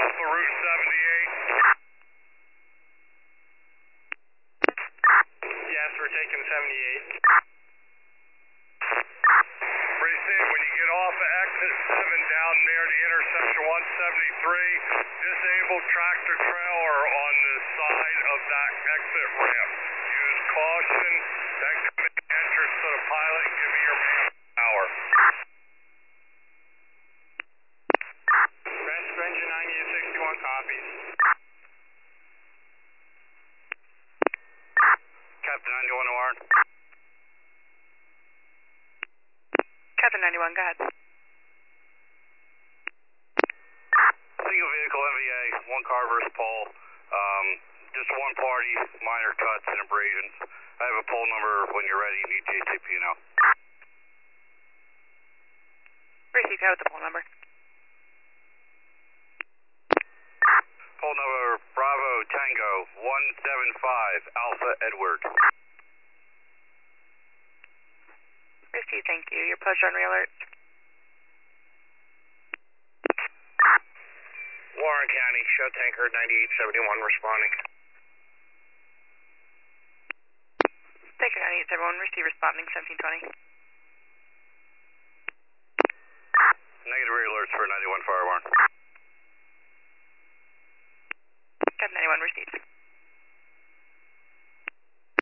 Alpha Route 78. Yes, we're taking 78. Receive, when you get off of exit 7 down near the intersection 173, disable tractor trailer on the side of that exit ramp. Use caution, then come in entrance to the pilot and give me your manpower. Transfer engine 90 to 61 copies. Captain 91 OR. Captain 91, go ahead. Single vehicle MVA, one car versus pole. Just one party, minor cuts and abrasions. I have a pole number when you're ready. You need JTP now. Receive, go with the pole number. Pole number Bravo Tango 175 Alpha Edward. Receive, thank you. Your post run re-alert. Warren County, show tanker 9871 responding. Tanker 9871, receive responding 1720. Negative rear alerts for 91 fire alarm. Captain 91, receive.